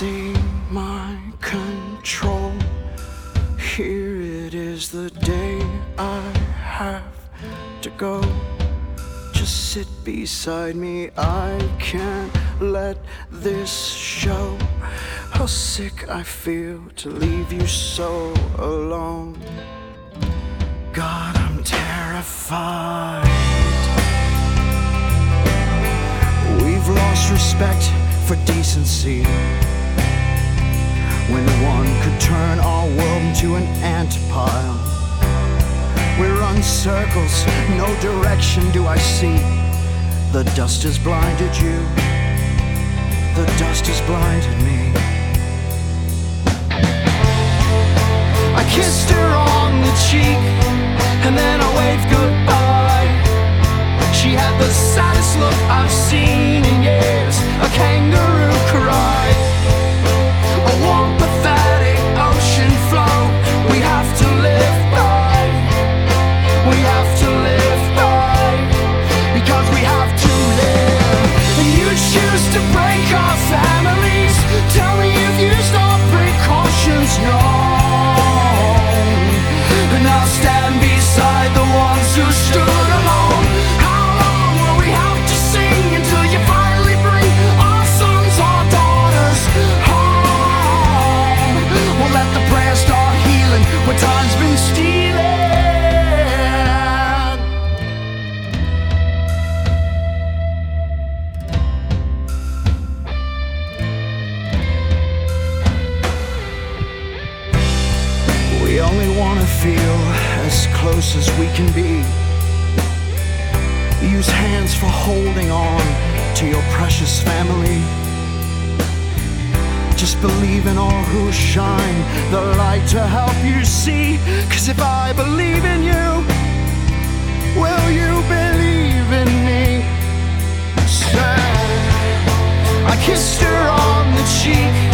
see my control. Here it is, the day I have to go. Just sit beside me, I can't let this show how sick I feel to leave you so alone. God, I'm terrified. We've lost respect for decency, when one could turn our world into an ant pile. We're on circles, no direction do I see. The dust has blinded you, the dust has blinded me. I kissed her on the cheek, and then I waved goodbye. She had the saddest look I've seen in years, a kangaroo cry. A warm, pathetic ocean flow. We have to live by. We have to live by. Because we have to live. And you choose to break our families. Tell me if used all precautions. No. And I'll stand beside the ones who stood alone. How long will we have to sing until you finally bring our sons, our daughters home? We'll let the prayers start healing when time's been stealing. We only want to feel as close as we can be. Use hands for holding on to your precious family. Just believe in all who shine the light to help you see. 'Cause if I believe in you, will you believe in me? Say, I kissed her on the cheek,